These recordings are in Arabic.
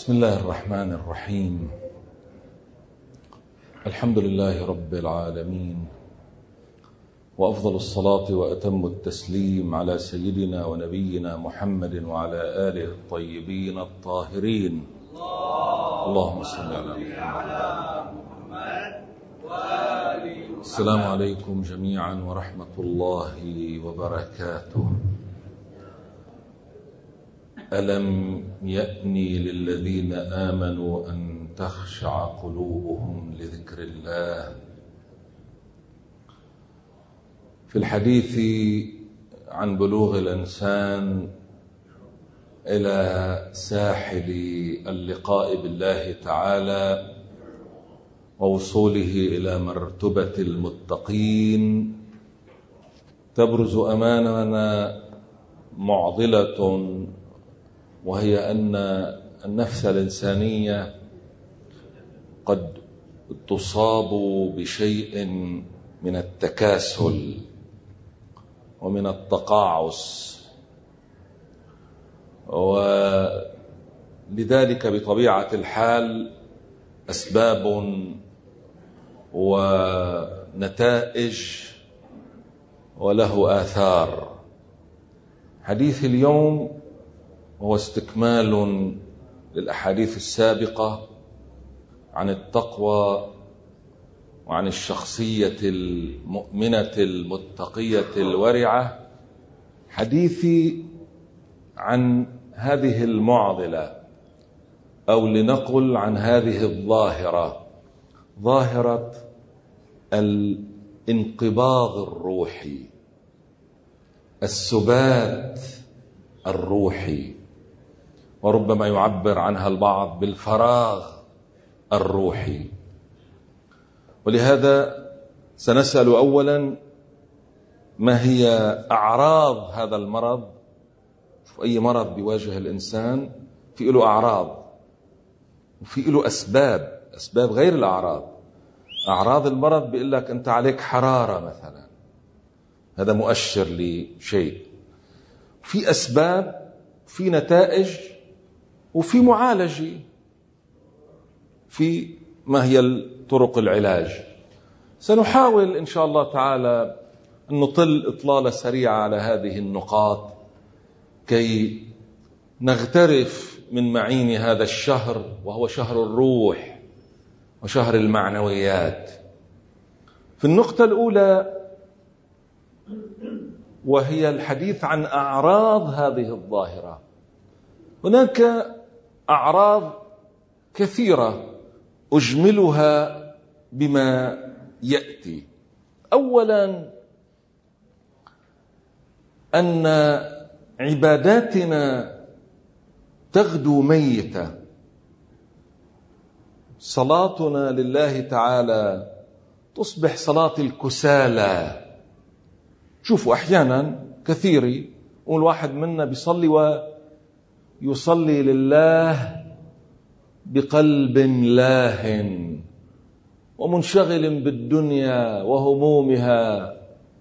بسم الله الرحمن الرحيم. الحمد لله رب العالمين، وأفضل الصلاة وأتم التسليم على سيدنا ونبينا محمد وعلى آله الطيبين الطاهرين. اللهم صل على محمد. السلام عليكم جميعا ورحمة الله وبركاته. ألم يأني للذين آمنوا أن تخشع قلوبهم لذكر الله. في الحديث عن بلوغ الإنسان إلى ساحل اللقاء بالله تعالى ووصوله إلى مرتبة المتقين، تبرز أمامنا معضلة، وهي أن النفس الإنسانية قد تصاب بشيء من التكاسل ومن التقاعس، ولذلك بطبيعة الحال أسباب ونتائج وله آثار. حديث اليوم هو استكمال للأحاديث السابقة عن التقوى وعن الشخصية المؤمنة المتقية الورعة. حديثي عن هذه المعضلة، أو لنقل عن هذه الظاهرة، ظاهرة الانقباض الروحي، السبات الروحي، وربما يعبر عنها البعض بالفراغ الروحي. ولهذا سنسأل أولا ما هي أعراض هذا المرض. أي مرض بيواجه الإنسان في له أعراض وفي له أسباب غير الأعراض. أعراض المرض بيقول لك أنت عليك حرارة مثلا، هذا مؤشر لشيء. في أسباب، في نتائج، وفي معالجة، في ما هي طرق العلاج. سنحاول إن شاء الله تعالى أن نطل إطلالة سريعة على هذه النقاط كي نغترف من معين هذا الشهر، وهو شهر الروح وشهر المعنويات. في النقطة الأولى، وهي الحديث عن أعراض هذه الظاهرة. هناك أعراض كثيرة أجملها بما يأتي. أولا، أن عباداتنا تغدو ميتة. صلاتنا لله تعالى تصبح صلاة الكسالى. شوفوا أحيانا كثير يقول واحد منا بيصلي ويصلي لله بقلب لاهٍ ومنشغل بالدنيا وهمومها.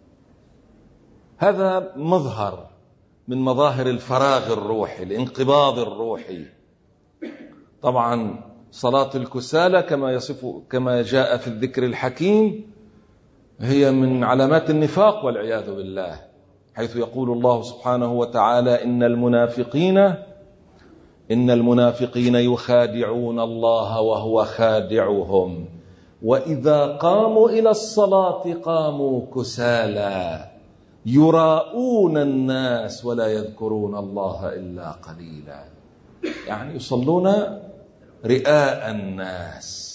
هذا مظهر من مظاهر الفراغ الروحي، الانقباض الروحي. طبعا صلاة الكسالى كما جاء في الذكر الحكيم هي من علامات النفاق والعياذ بالله، حيث يقول الله سبحانه وتعالى: إن المنافقين يخادعون الله وهو خادعهم وإذا قاموا إلى الصلاة قاموا كسالى يراءون الناس ولا يذكرون الله إلا قليلا. يعني يصلون رئاء الناس.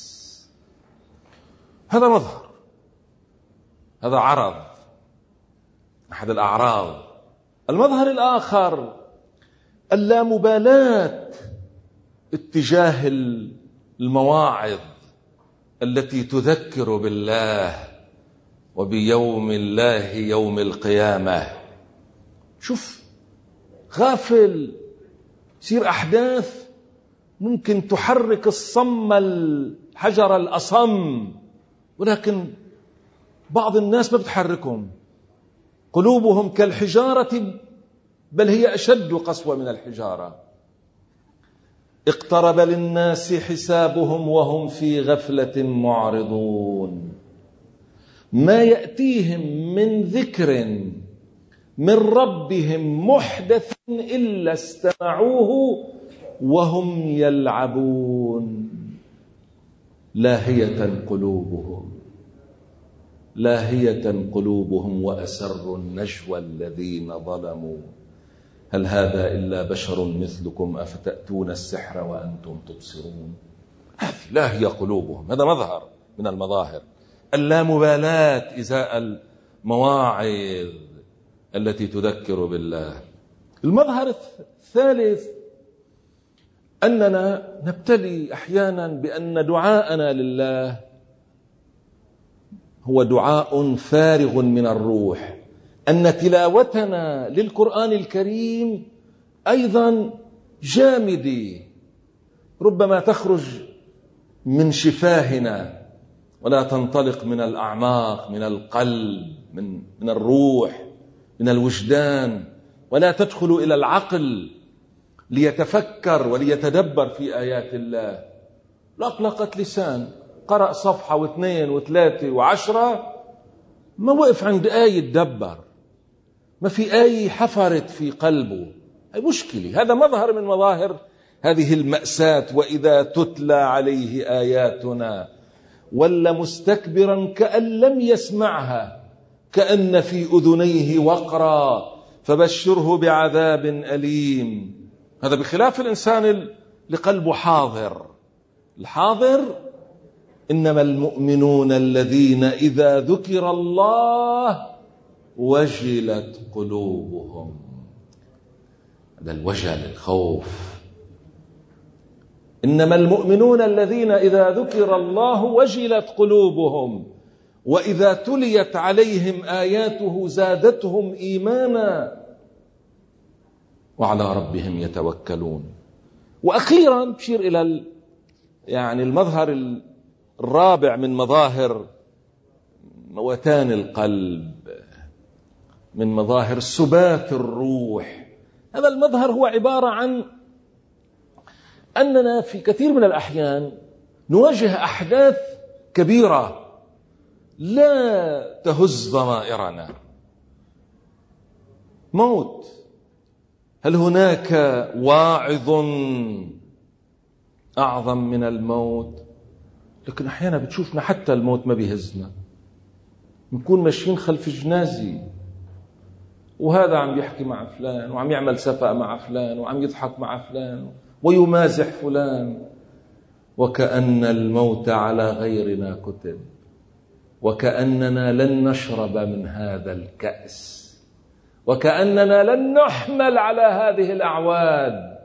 هذا مظهر، هذا عرض، أحد الأعراض. المظهر الآخر اللامبالاة اتجاه المواعظ التي تذكر بالله وبيوم الله يوم القيامة. شوف، غافل، تصير أحداث ممكن تحرك الصم الحجر الأصم، ولكن بعض الناس ما بتحركهم، قلوبهم كالحجارة بل هي أشد قسوة من الحجارة. اقترب للناس حسابهم وهم في غفلة معرضون ما يأتيهم من ذكر من ربهم محدث إلا استمعوه وهم يلعبون لاهية قلوبهم وأسروا النجوى الذين ظلموا هل هذا إلا بشر مثلكم أفتأتون السحر وأنتم تبصرون. هذه لاهية قلوبهم، هذا مظهر من المظاهر اللامبالاة إزاء المواعظ التي تذكر بالله. المظهر الثالث أننا نبتلي أحيانا بأن دعاءنا لله هو دعاء فارغ من الروح، أن تلاوتنا للقرآن الكريم أيضا جامدة، ربما تخرج من شفاهنا ولا تنطلق من الأعماق، من القلب، من الروح، من الوجدان، ولا تدخل إلى العقل ليتفكر وليتدبر في آيات الله. لقلقة لسان، قرأ صفحة واثنين وثلاثة وعشرة، ما وقف عند آية دبر، ما في آية حفرت في قلبه. هي مشكلة، هذا مظهر من مظاهر هذه المأساة. وإذا تتلى عليه آياتنا ولا مستكبرا كأن لم يسمعها كأن في أذنيه وقرا فبشره بعذاب أليم. هذا بخلاف الإنسان لقلبه حاضر. الحاضر إنما المؤمنون الذين إذا ذكر الله وجلت قلوبهم. هذا الوجل، الخوف. إنما المؤمنون الذين إذا ذكر الله وجلت قلوبهم وإذا تليت عليهم آياته زادتهم إيمانا وعلى ربهم يتوكلون. وأخيرا بشير إلى المظهر الرابع من مظاهر موتان القلب، من مظاهر سبات الروح. هذا المظهر هو عبارة عن أننا في كثير من الأحيان نواجه أحداث كبيرة لا تهز ضمائرنا. موت، هل هناك واعظ أعظم من الموت؟ لكن أحيانا بتشوفنا حتى الموت ما بيهزنا، نكون ماشيين خلف جنازي وهذا عم يحكي مع فلان وعم يعمل سفأ مع فلان وعم يضحك مع فلان ويمازح فلان، وكأن الموت على غيرنا كتب، وكأننا لن نشرب من هذا الكأس، وكأننا لن نحمل على هذه الأعواد.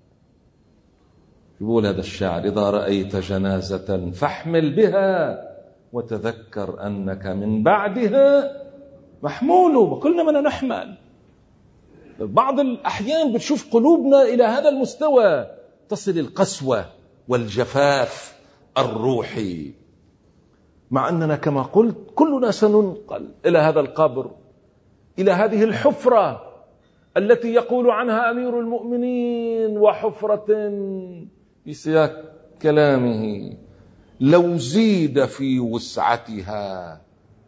يقول هذا الشاعر: إذا رأيت جنازة فاحمل بها وتذكر أنك من بعدها محمول. وكلنا بدنا نحمل. بعض الأحيان بتشوف قلوبنا إلى هذا المستوى، تصل القسوة والجفاف الروحي، مع أننا كما قلت كلنا سننقل إلى هذا القبر، إلى هذه الحفرة التي يقول عنها أمير المؤمنين: وحفرة في سياق كلامه لو زيد في وسعتها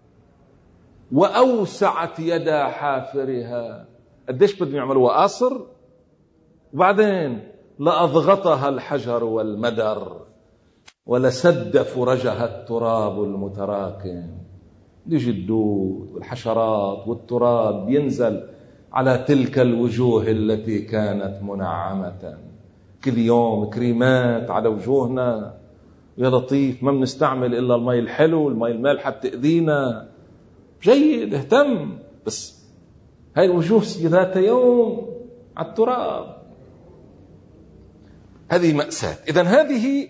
وأوسعت يدا حافرها. قديش بدهم يعملوا قصر؟ وبعدين لأضغطها الحجر والمدر ولسد فرجها التراب المتراكم. يجي الدود والحشرات والتراب ينزل على تلك الوجوه التي كانت منعمة. كل يوم كريمات على وجوهنا، يا لطيف ما بنستعمل إلا الماء الحلو، الماء المالحة بتأذينا. جيد، اهتم، بس هاي الوجوه ذات يوم على التراب. هذه مأساة. إذن هذه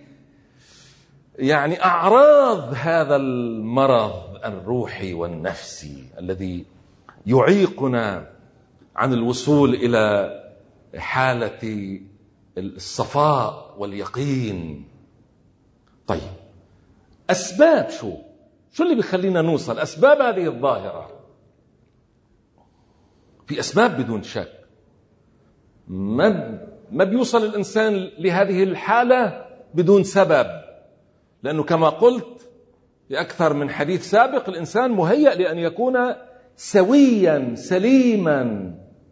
أعراض هذا المرض الروحي والنفسي الذي يعيقنا عن الوصول إلى حالة الصفاء واليقين. طيب، أسباب شو اللي بيخلينا نوصل؟ أسباب هذه الظاهرة، في أسباب بدون شك. ما ما بيوصل الإنسان لهذه الحالة بدون سبب، لأنه كما قلت في أكثر من حديث سابق الإنسان مهيأ لأن يكون سويا سليما،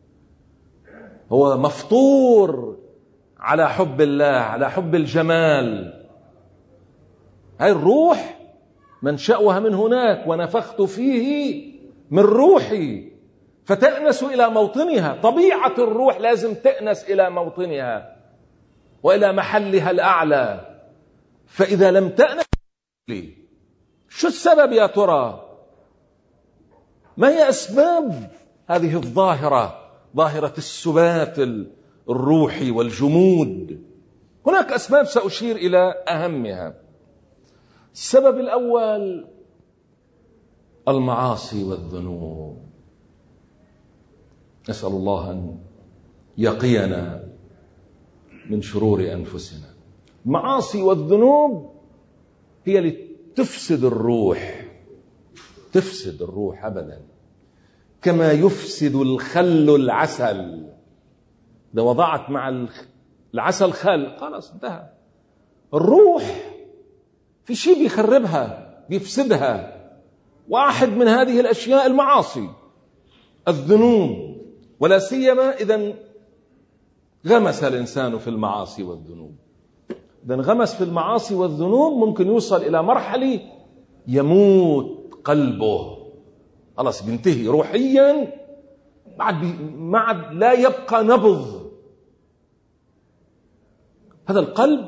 هو مفطور على حب الله، على حب الجمال. هاي الروح منشأها من هناك، ونفخت فيه من روحي فتأنس إلى موطنها. طبيعة الروح لازم تأنس إلى موطنها وإلى محلها الأعلى، فإذا لم تأنس شو السبب يا ترى؟ ما هي أسباب هذه الظاهرة، ظاهرة السبات الروحي والجمود؟ هناك أسباب سأشير إلى أهمها. السبب الأول المعاصي والذنوب. نسأل الله أن يقينا من شرور أنفسنا. المعاصي والذنوب هي اللي تفسد الروح، تفسد الروح أبدا، كما يفسد الخل العسل. إذا وضعت مع العسل خل خلاص انتهى. الروح في شيء بيخربها بيفسدها، واحد من هذه الأشياء المعاصي الذنوب، ولا سيما إذا غمس الإنسان في المعاصي والذنوب. إذا انغمس في المعاصي والذنوب ممكن يوصل إلى مرحلة يموت قلبه، خلاص بينتهي روحيا، بعد لا يبقى نبض. هذا القلب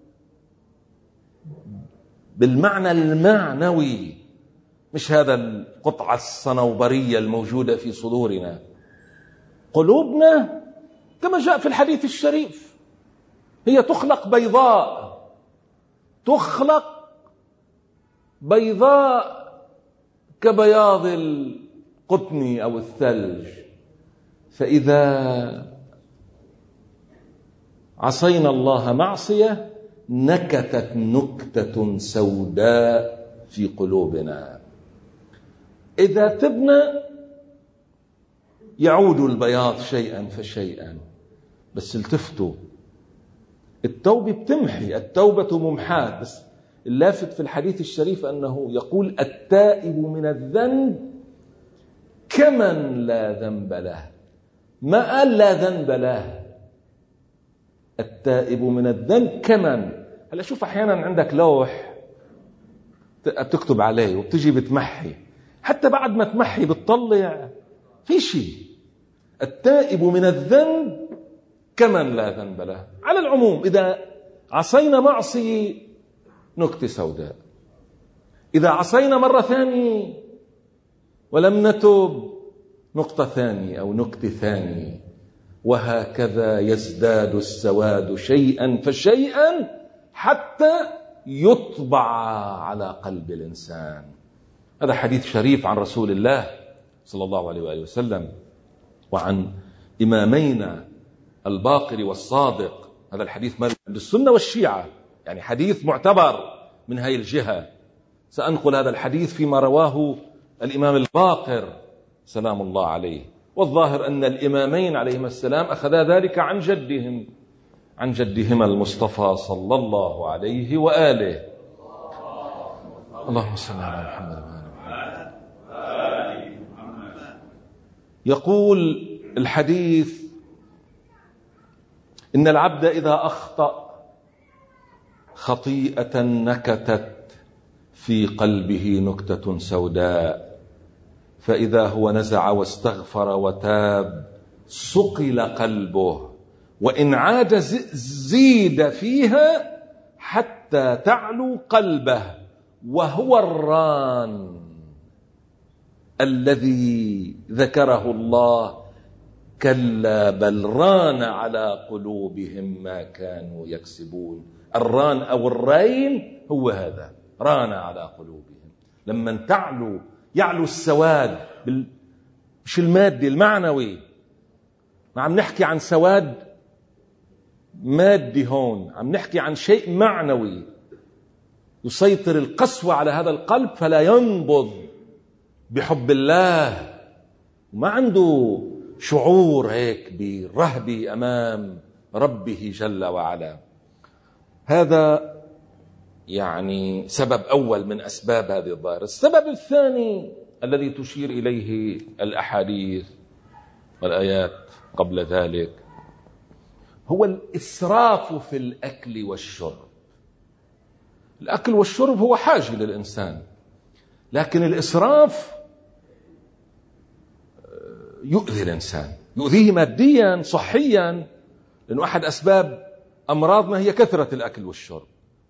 بالمعنى المعنوي، مش هذا القطعة الصنوبرية الموجودة في صدورنا. قلوبنا كما جاء في الحديث الشريف هي تخلق بيضاء، تخلق بيضاء كبياض القطن أو الثلج، فإذا عصينا الله معصية نكتت نكتة سوداء في قلوبنا. إذا تبنا يعود البياض شيئا فشيئا. بس التفتوا، التوبة بتمحي، التوبة ممحاة. بس اللافت في الحديث الشريف أنه يقول التائب من الذنب كمن لا ذنب له، ما قال لا ذنب له. التائب من الذنب كمن. هلا شوف، أحيانا عندك لوح بتكتب عليه وبتجي بتمحي، حتى بعد ما تمحي بتطلع في شيء. التائب من الذنب كمن لا ذنب له. على العموم إذا عصينا معصية نكتة سوداء، إذا عصينا مرة ثانية ولم نتب نقطة ثانية أو نكتة ثانية، وهكذا يزداد السواد شيئا فشيئا حتى يطبع على قلب الإنسان. هذا حديث شريف عن رسول الله صلى الله عليه وآله وسلم، وعن إمامينا الباقر والصادق. هذا الحديث مروي عند السنة والشيعة، يعني حديث معتبر من هذه الجهة. سأنقل هذا الحديث فيما رواه الإمام الباقر سلام الله عليه، والظاهر أن الإمامين عليهما السلام أخذا ذلك عن جدهما المصطفى صلى الله عليه وآله. اللهم صل على محمد وآل محمد. يقول الحديث: إن العبد إذا أخطأ خطيئة نكتت في قلبه نكتة سوداء، فإذا هو نزع واستغفر وتاب صقل قلبه، وإن عاد زيد فيها حتى تعلو قلبه، وهو الران الذي ذكره الله: كلا بل ران على قلوبهم ما كانوا يكسبون. الران أو الرين هو هذا، ران على قلوبهم. لما يعلو السواد مش المادي، المعنوي. ما عم نحكي عن سواد مادي هون، عم نحكي عن شيء معنوي. يسيطر القسوة على هذا القلب فلا ينبض بحب الله، وما عنده شعور هيك برهبة أمام ربه جل وعلا. هذا يعني سبب أول من أسباب هذه الظاهرة. السبب الثاني الذي تشير إليه الأحاديث والآيات قبل ذلك هو الإسراف في الأكل والشرب. الأكل والشرب هو حاجة للإنسان، لكن الإسراف يؤذي الإنسان، يؤذيه ماديا صحيا، لأنه أحد أسباب أمراضنا هي كثرة الأكل والشرب،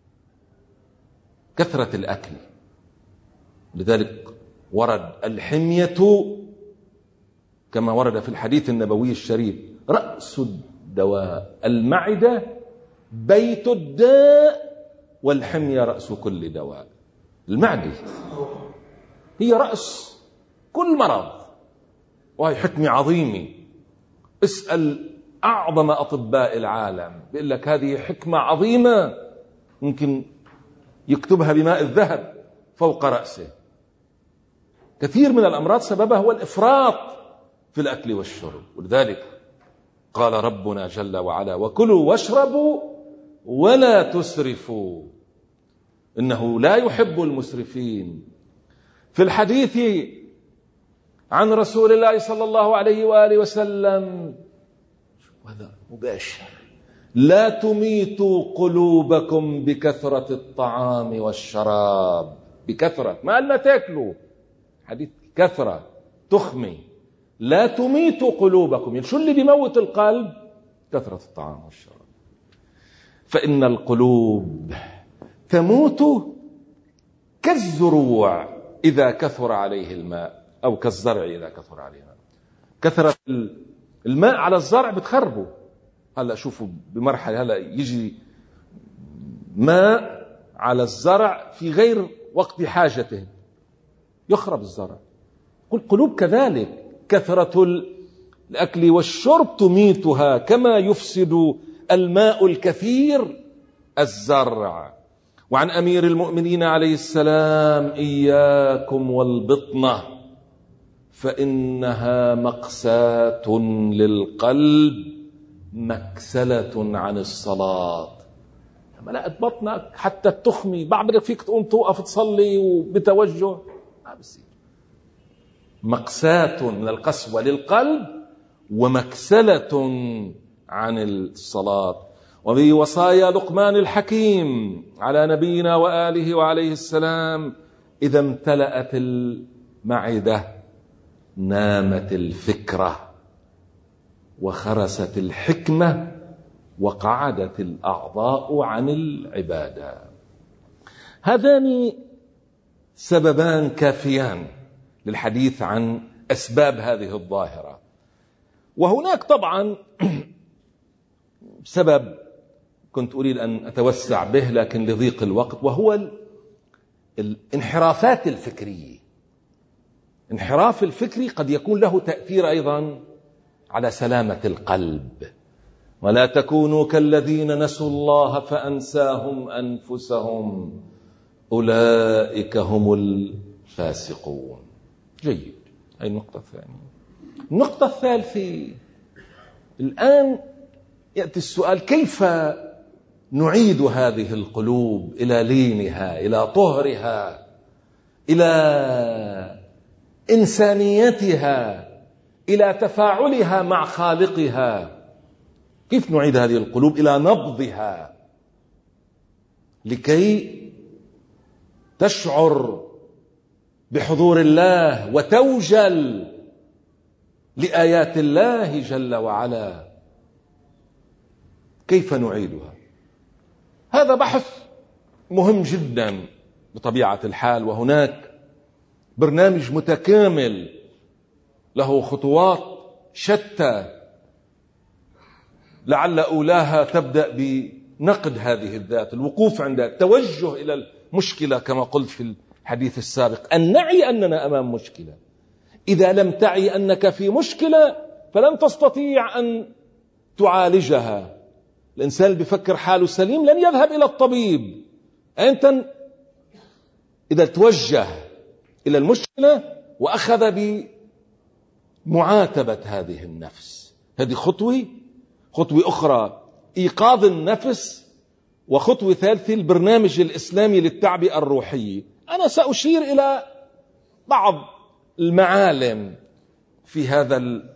كثرة الأكل. لذلك ورد الحمية كما ورد في الحديث النبوي الشريف: رأس الدواء، المعدة بيت الداء، والحمية رأس كل دواء. المعدة هي رأس كل مرض، وهي حكمة عظيمة. اسأل أعظم أطباء العالم بيقول لك هذه حكمة عظيمة ممكن يكتبها بماء الذهب فوق رأسه. كثير من الأمراض سببها هو الإفراط في الأكل والشرب، ولذلك قال ربنا جل وعلا: وكلوا واشربوا ولا تسرفوا إنه لا يحب المسرفين. في الحديث عن رسول الله صلى الله عليه وآله وسلم، هذا مباشر: لا تميتوا قلوبكم بكثرة الطعام والشراب. بكثرة، ما قالنا تاكلوا، حديث كثرة تخمي. لا تميتوا قلوبكم، يعني شو اللي بيموت القلب؟ كثرة الطعام والشراب. فإن القلوب تموت كالزروع إذا كثر عليه الماء، أو كالزرع إذا كثر عليه الماء. كثرة الماء على الزرع بتخربه. هلأ شوفوا بمرحلة، هلأ يجي ماء على الزرع في غير وقت حاجته، يخرب الزرع. والقلوب كذلك، كثرة الأكل والشرب تميتها كما يفسد الماء الكثير الزرع. وعن أمير المؤمنين عليه السلام: إياكم والبطنة فإنها مقساة للقلب مكسلة عن الصلاة. لما لقت بطنك حتى التخمي بعد فيك تقوم توقف تصلي وبتوجه، ما بصير. مقساة من القسوة للقلب ومكسلة عن الصلاة. وفي وصايا لقمان الحكيم على نبينا وآله وعليه السلام: إذا امتلأت المعدة نامت الفكرة وخرست الحكمة وقعدت الأعضاء عن العبادة. هذان سببان كافيان للحديث عن أسباب هذه الظاهرة. وهناك طبعا سبب كنت أريد أن أتوسع به لكن لضيق الوقت، وهو الانحرافات الفكرية. انحراف الفكري قد يكون له تأثير أيضا على سلامة القلب. ولا تكونوا كالذين نسوا الله فأنساهم أنفسهم أولئك هم الفاسقون. جيد، هذه النقطة الثانية. النقطة الثالثة، الآن يأتي السؤال: كيف نعيد هذه القلوب إلى لينها، إلى طهرها، إلى إنسانيتها، إلى تفاعلها مع خالقها؟ كيف نعيد هذه القلوب إلى نبضها لكي تشعر بحضور الله وتوجل لآيات الله جل وعلا؟ كيف نعيدها؟ هذا بحث مهم جدا بطبيعة الحال، وهناك برنامج متكامل له خطوات شتى، لعل أولاها تبدأ بنقد هذه الذات، الوقوف عند التوجه إلى المشكلة كما قلت في الحديث السابق، أن نعي أننا أمام مشكلة. إذا لم تعي أنك في مشكلة فلن تستطيع أن تعالجها. الإنسان اللي بيفكر حاله سليم لن يذهب إلى الطبيب. أنت إذا توجه إلى المشكلة وأخذ بمعاتبة هذه النفس، هذه خطوة أخرى إيقاظ النفس، وخطوة ثالثة البرنامج الإسلامي للتعبئة الروحية. أنا سأشير إلى بعض المعالم في هذا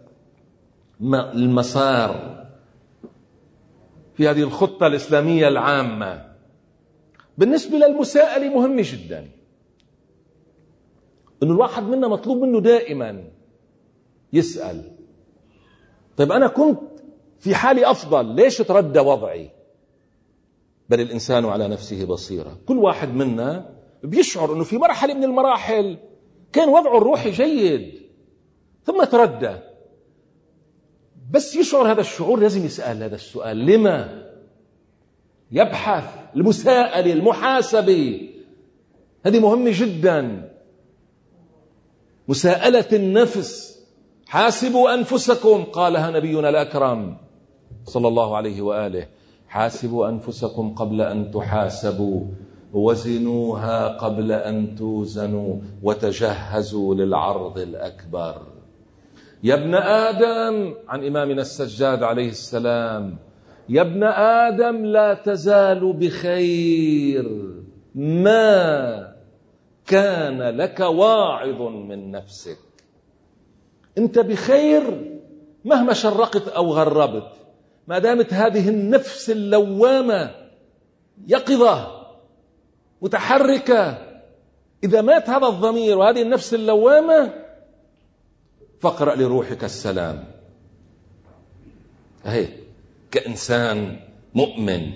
المسار، في هذه الخطة الإسلامية العامة. بالنسبة للمساءلة مهمة جدا، إنه الواحد منا مطلوب منه دائما يسأل: طيب أنا كنت في حالي أفضل، ليش تردى وضعي؟ بل الإنسان على نفسه بصيرة. كل واحد منا بيشعر أنه في مرحلة من المراحل كان وضعه الروحي جيد ثم تردى. بس يشعر هذا الشعور لازم يسأل هذا السؤال: لما؟ يبحث. المساءلة، المحاسبة، هذه مهمة جدا. مساءلة النفس. حاسبوا أنفسكم، قالها نبينا الأكرم صلى الله عليه وآله: حاسبوا أنفسكم قبل أن تحاسبوا، وزنوها قبل أن توزنوا، وتجهزوا للعرض الأكبر. يا ابن آدم، عن إمامنا السجاد عليه السلام: يا ابن آدم لا تزال بخير ما كان لك واعظ من نفسك. أنت بخير مهما شرقت أو غربت، ما دامت هذه النفس اللوامة يقظة متحركة. إذا مات هذا الضمير وهذه النفس اللوامة فاقرأ لروحك السلام. هي كإنسان مؤمن: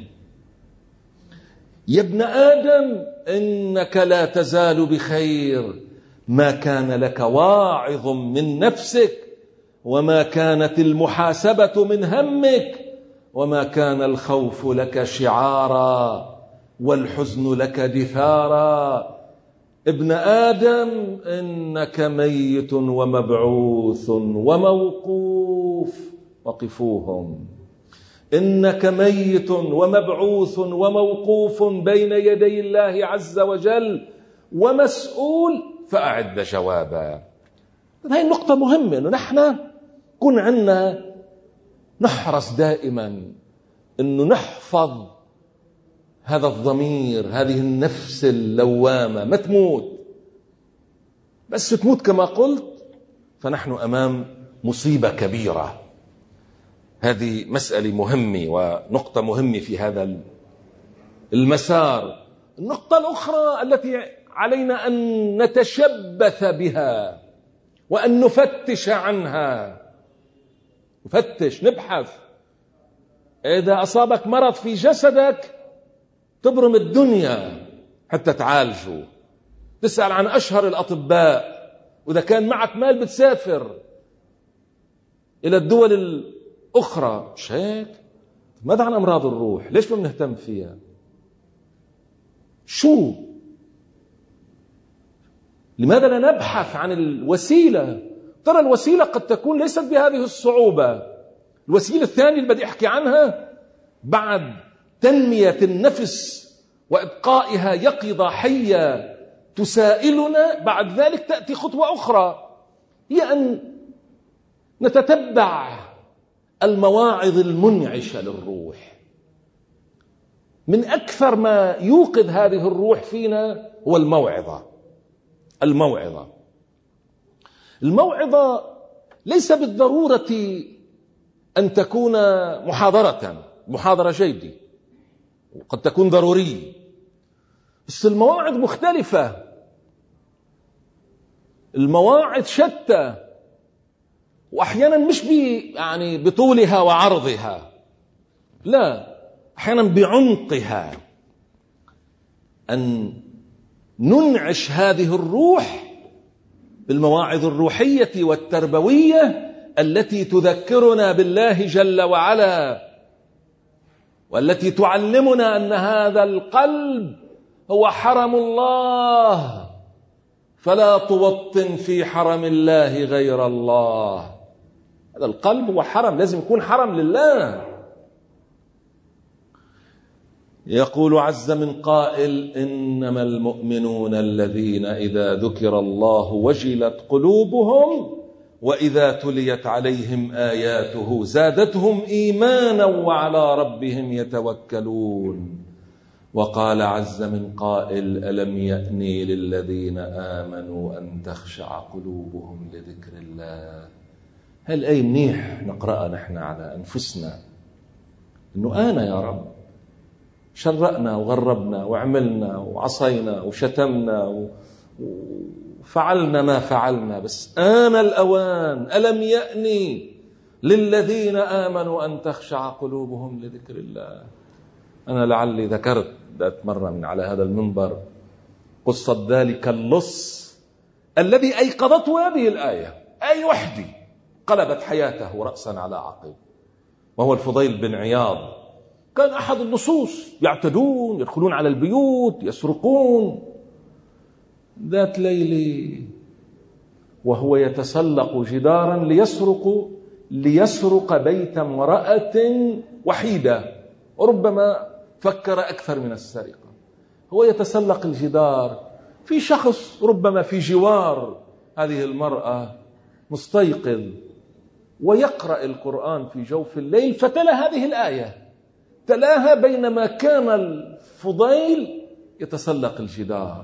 يا ابن آدم إنك لا تزال بخير ما كان لك واعظ من نفسك، وما كانت المحاسبة من همك، وما كان الخوف لك شعارا، والحزن لك دثارا. ابن آدم إنك ميت ومبعوث وموقوف. وقفوهم. إنك ميت ومبعوث وموقوف بين يدي الله عز وجل ومسؤول، فأعد جوابا. هذه النقطة مهمة، إنه نحن كن عنا نحرص دائما إنه نحفظ هذا الضمير، هذه النفس اللوامة، ما تموت. بس تموت كما قلت فنحن أمام مصيبة كبيرة. هذه مسألة مهمة ونقطة مهمة في هذا المسار. النقطة الأخرى التي علينا أن نتشبث بها وأن نفتش عنها، نفتش، نبحث. إذا أصابك مرض في جسدك تبرم الدنيا حتى تعالجه، تسأل عن أشهر الأطباء، وإذا كان معك مال بتسافر إلى الدول الأخرى. مش هيك؟ ماذا عن أمراض الروح؟ ليش ما بنهتم فيها؟ شو؟ لماذا لا نبحث عن الوسيلة؟ ترى الوسيلة قد تكون ليست بهذه الصعوبة. الوسيلة الثانية اللي بدي أحكي عنها بعد تنمية النفس وإبقائها يقظة حية تسائلنا، بعد ذلك تأتي خطوة أخرى، هي أن نتتبع المواعظ المنعشة للروح. من أكثر ما يوقظ هذه الروح فينا هو الموعظة. الموعظة ليس بالضرورة أن تكون محاضرة جيدة، وقد تكون ضرورية، بس المواعظ مختلفة، المواعظ شتى، وأحيانا مش بطولها وعرضها، لا، أحيانا بعمقها. أن ننعش هذه الروح بالمواعظ الروحية والتربوية التي تذكرنا بالله جل وعلا، والتي تعلمنا أن هذا القلب هو حرم الله، فلا توطن في حرم الله غير الله. هذا القلب هو حرم، لازم يكون حرم لله. يقول عز من قائل: إنما المؤمنون الذين إذا ذكر الله وجلت قلوبهم وإذا تليت عليهم آياته زادتهم إيمانا وعلى ربهم يتوكلون. وقال عز من قائل: ألم يأني للذين آمنوا أن تخشع قلوبهم لذكر الله. هالآية منيح نقرأها نحن على أنفسنا، إنه أنا يا رب شرقنا وغربنا وعملنا وعصينا وشتمنا وفعلنا ما فعلنا، بس آن الأوان. ألم يأني للذين آمنوا أن تخشع قلوبهم لذكر الله. أنا لعلي ذكرت ذات مرة من على هذا المنبر قصة ذلك اللص الذي أيقظته هذه الآية، أي وحدي قلبت حياته رأسا على عقب، وهو الفضيل بن عياض. كان أحد اللصوص يعتدون، يدخلون على البيوت، يسرقون. ذات ليلة وهو يتسلق جدارا ليسرق بيت امرأة وحيدة، وربما فكر أكثر من السرقة. هو يتسلق الجدار، في شخص ربما في جوار هذه المرأة مستيقظ ويقرأ القرآن في جوف الليل، فتلا هذه الآية، تلاها بينما كان الفضيل يتسلق الجدار،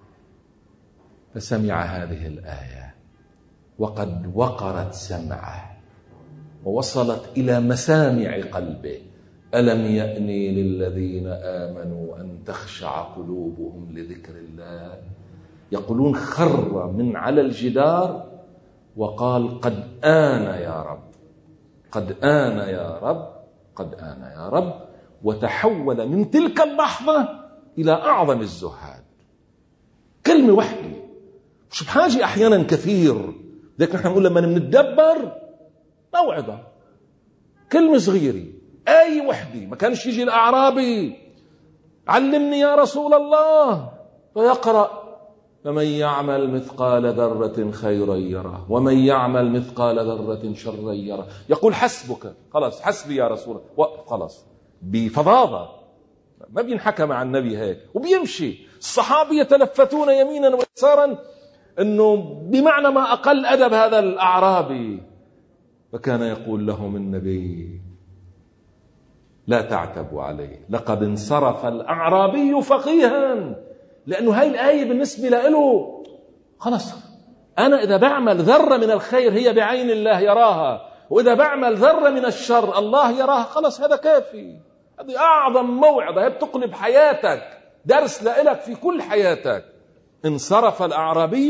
فسمع هذه الآية وقد وقرت سمعه ووصلت إلى مسامع قلبه. ألم يأني للذين آمنوا أن تخشع قلوبهم لذكر الله. يقولون خر من على الجدار وقال: قد آن يا رب، قد آن يا رب، قد آن يا رب. وتحول من تلك اللحظة إلى أعظم الزهاد. كلمة واحدة، مش بحاجة أحيانا كثير. ذلك نحن نقول لما نتدبر موعظة، كلمة صغيرة، أي وحدة. ما كانش يجي الأعرابي: علمني يا رسول الله، فيقرأ: فمن يعمل مثقال ذرة خيرا يره ومن يعمل مثقال ذرة شرا يره. يقول: حسبك، خلاص حسبي يا رسول الله، خلاص، بفظاظة. ما بينحكى مع النبي هيك، وبيمشي. الصحابة يتلفتون يمينا ويسارا، انه بمعنى ما اقل ادب هذا الاعرابي. فكان يقول لهم النبي: لا تعتبوا عليه، لقد انصرف الاعرابي فقيها. لانه هاي الايه بالنسبه له خلاص، انا اذا بعمل ذره من الخير هي بعين الله يراها، واذا بعمل ذره من الشر الله يراها، خلاص هذا كافي. هذه اعظم موعظه، هي بتقلب حياتك، درس لك في كل حياتك. انصرف الأعرابي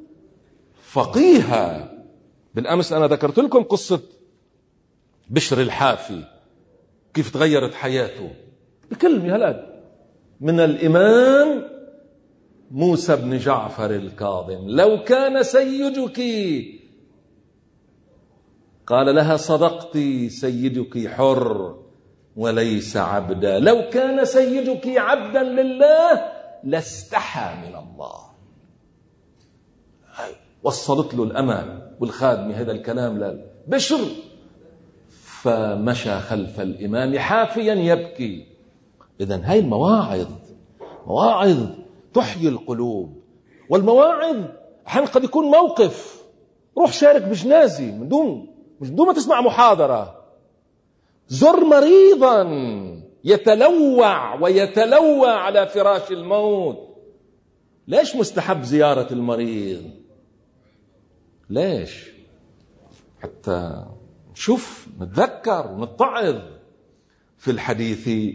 فقيها. بالأمس أنا ذكرت لكم قصة بشر الحافي، كيف تغيرت حياته بكلمة هلأ من الإمام موسى بن جعفر الكاظم: لو كان سيدك، قال لها: صدقت، سيدك حر وليس عبدا. لو كان سيدك عبدا لله لاستحى من الله. وصلت له الأمة والخادمة هذا الكلام لبشر، فمشى خلف الإمام حافيا يبكي. إذن هاي المواعظ مواعظ تحيي القلوب. والمواعظ أحيانا قد يكون موقف، روح شارك بجنازة من دون ما تسمع محاضرة، زر مريضا يتلوع على فراش الموت. ليش مستحب زيارة المريض؟ ليش؟ حتى نشوف، نتذكر ونتعظ. في الحديث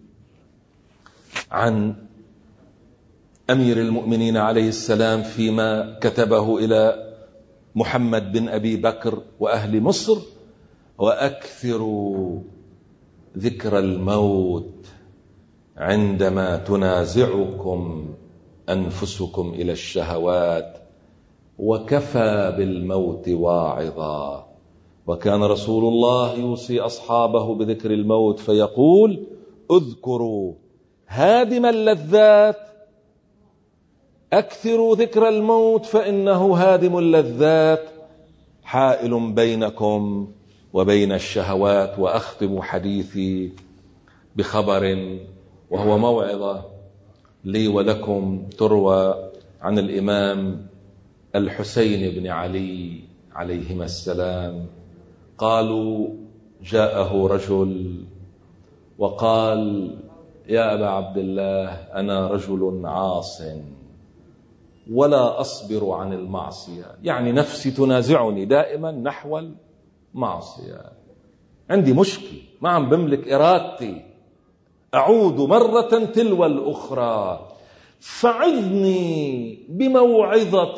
عن أمير المؤمنين عليه السلام فيما كتبه إلى محمد بن أبي بكر وأهل مصر: وأكثروا ذكر الموت عندما تنازعكم أنفسكم إلى الشهوات، وكفى بالموت واعظا. وكان رسول الله يوصي أصحابه بذكر الموت فيقول: اذكروا هادم اللذات، أكثروا ذكر الموت فإنه هادم اللذات، حائل بينكم وبين الشهوات. وأختم حديثي بخبر وهو موعظة لي ولكم، تروى عن الإمام الحسين بن علي عليهما السلام. قالوا: جاءه رجل وقال: يا أبا عبد الله، أنا رجل عاص ولا أصبر عن المعصية، يعني نفسي تنازعني دائما نحو المعصية، عندي مشكلة، ما عم بملك إرادتي، أعود مرة تلو الأخرى، فعظني بموعظة.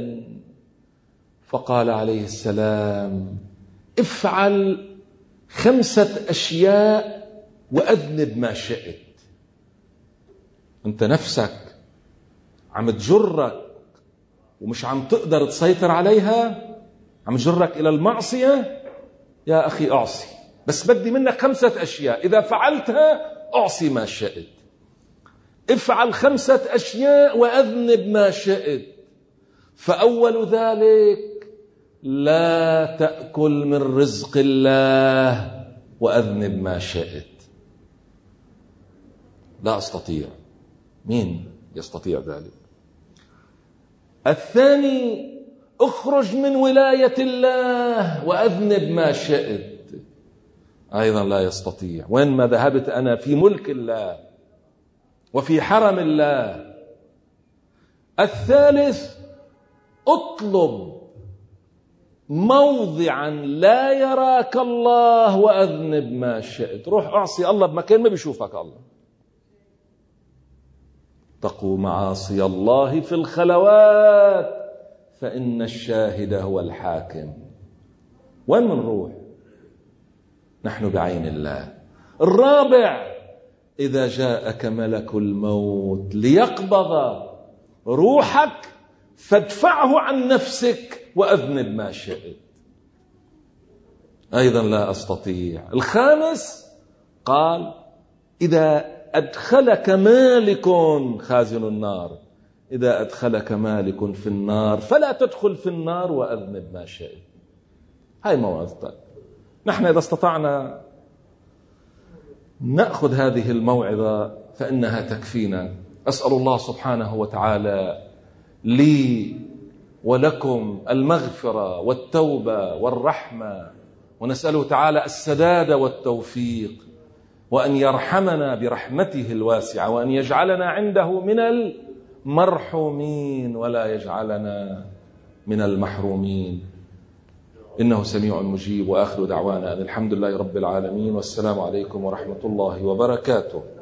فقال عليه السلام: افعل 5 أشياء وأذنب ما شئت. أنت نفسك عم تجرك ومش عم تقدر تسيطر عليها، عم تجرك إلى المعصية، يا أخي أعصي، بس بدي منك 5 أشياء، إذا فعلتها أعصي ما شئت. افعل 5 أشياء وأذنب ما شئت. فأول ذلك: لا تأكل من رزق الله وأذنب ما شئت. لا أستطيع. مين يستطيع ذلك؟ الثاني: اخرج من ولاية الله وأذنب ما شئت. أيضا لا يستطيع. وين ما ذهبت أنا في ملك الله وفي حرم الله. الثالث: اطلب موضعا لا يراك الله وأذنب ما شئت. روح أعصي الله بمكان ما بيشوفك الله. اتقوا معاصي الله في الخلوات فإن الشاهد هو الحاكم. وين منروح؟ نحن بعين الله. الرابع: إذا جاءك ملك الموت ليقبض روحك فادفعه عن نفسك وأذنب ما شئت. أيضا لا أستطيع. الخامس: قال: إذا أدخلك مالك خازن النار، إذا أدخلك مالك في النار فلا تدخل في النار وأذنب ما شئت. هاي موعظتك. نحن إذا استطعنا نأخذ هذه الموعظة فإنها تكفينا. أسأل الله سبحانه وتعالى لي ولكم المغفرة والتوبة والرحمة، ونسأله تعالى السداد والتوفيق، وأن يرحمنا برحمته الواسعة، وأن يجعلنا عنده من المرحومين ولا يجعلنا من المحرومين، إنه سميع مجيب. وآخر دعوانا أن الحمد لله رب العالمين، والسلام عليكم ورحمة الله وبركاته.